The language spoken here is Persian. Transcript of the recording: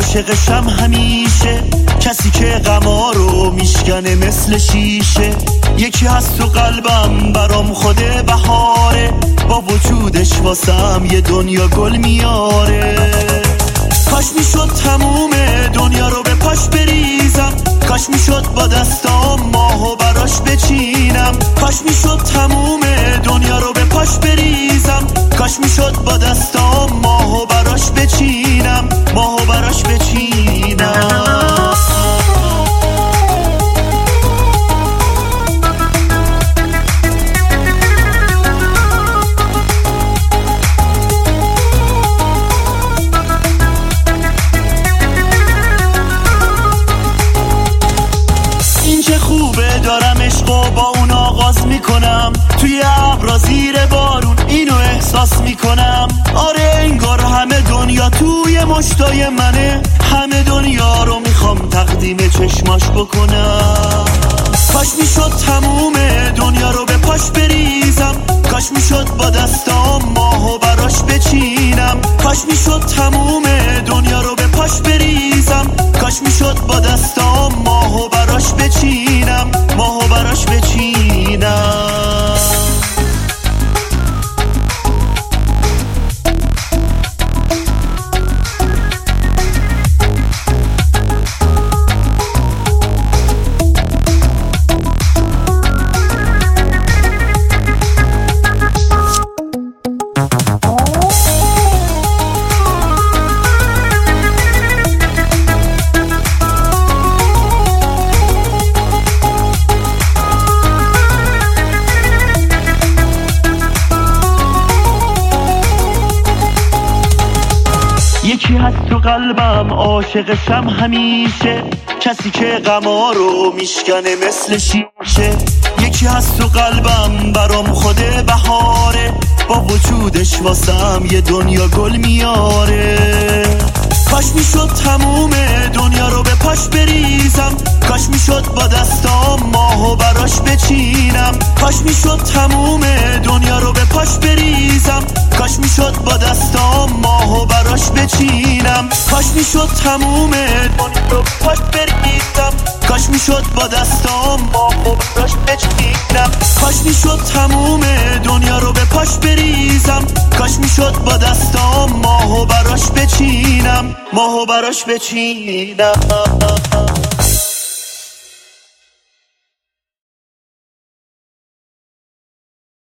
عاشقشم همیشه، کسی که غما رو میشکنه مثل شیشه. یکی هست تو قلبم برام خود بهاره، با وجودش واسم یه دنیا گل میاره. کاش میشد تموم دنیا رو به پاش بریزم، کاش میشد با دستام ماهو براش بچینم. کاش میشد تموم دنیا رو به پاش بریزم، کاش میشد با دستام ماهو براش بچینم، ماهو براش بچینم. دارم عشقو با اون آغاز میکنم، توی ابرا زیر بارون اینو احساس میکنم. آره انگار همه دنیا توی مشتای منه، همه دنیا رو میخوام تقدیم چشماش بکنم. کاش میشد تموم دنیا رو به پاش بریزم، کاش میشد با دستام ماهو براش بچینم. کاش میشد تموم دنیا رو به پاش بریزم، کاش میشد با دستام ماهو براش بچینم، ماهو براش بچینم. یکی هست تو قلبم عاشقشم همیشه، کسی که غما رو میشکنه مثل شیشه. یکی هست تو قلبم برام خود بهاره، با وجودش واسم یه دنیا گل میاره. کاش میشد تموم دنیا رو به پاش بریزم، کاش میشد با دستام ماهو براش بچینم. کاش میشد تموم دنیا رو به پاش بریزم، کاش میشد با دستام ماهو براش بچینم. کاش میشد تموم دنیا رو به پاش بریزم، کاش میشد با دستام ماهو براش بچینم. کاش میشد تموم دنیا رو به پاش بریزم، کاش میشد با دستام ماهو براش بچینم، ماهو براش بچینم.